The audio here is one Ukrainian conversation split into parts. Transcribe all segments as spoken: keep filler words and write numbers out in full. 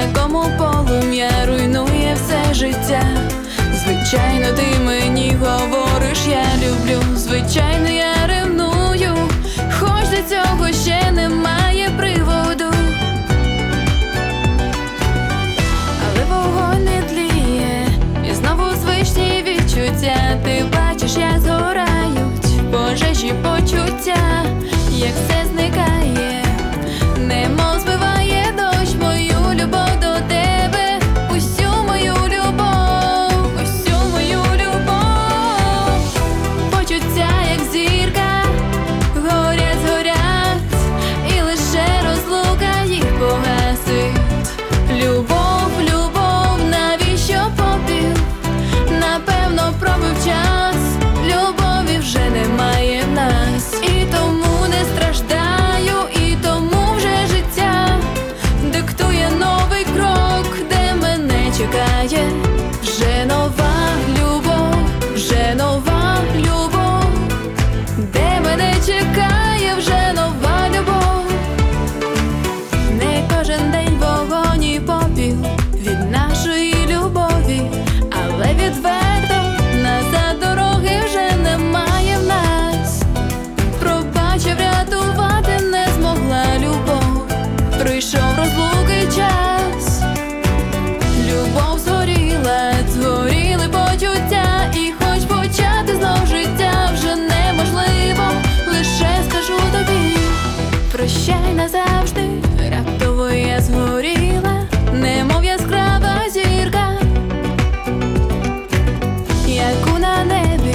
якому полум'я руйнує все життя. Звичайно, ти мені говориш, я люблю, звичайно, я ревную, хоч для цього ще немає приводу. Але вогонь не тліє, і знову звичні відчуття. Ти бачиш, як згорають пожежі почуття, як все зникає, немов збиває дощ мою любов до тебе, усю мою любов, усю мою любов. Почуття, як зірка, горять, згорять, і лише розлука їх погасить. Любов, любов, навіщо попіл? Напевно, пробив час, любові вже немає в нас. І тому не страждаю, і тому вже життя диктує новий крок, де мене чекає вже нова любов, вже нова любов, де мене чекає вже нова любов. Не кожен день вогонь і попіл від нашої любові, але відверто назад дороги вже немає в нас. Пробачив, рятувати не змогла любов, прийшов розлуки час. Любов згоріла, згоріли почуття, і хоч почати знов життя вже неможливо, лише скажу тобі прощай назавжди. Раптово я згоріла, немов яскрава зірка, яку на небі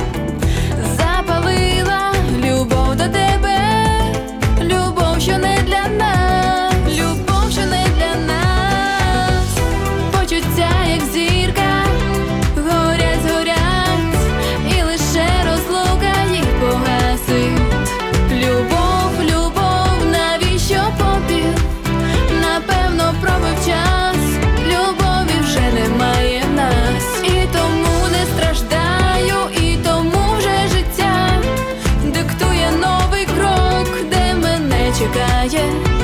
запалила любов до тебе, любов, що не для нас, любов, що не для нас. Почуття, як зірка, горять, згорять, і лише розлука їх погасить. Любов, любов, навіщо попіл? Напевно, пробив час, любові вже немає в нас. І тому не страждаю, і тому вже життя диктує новий крок, де мене чекає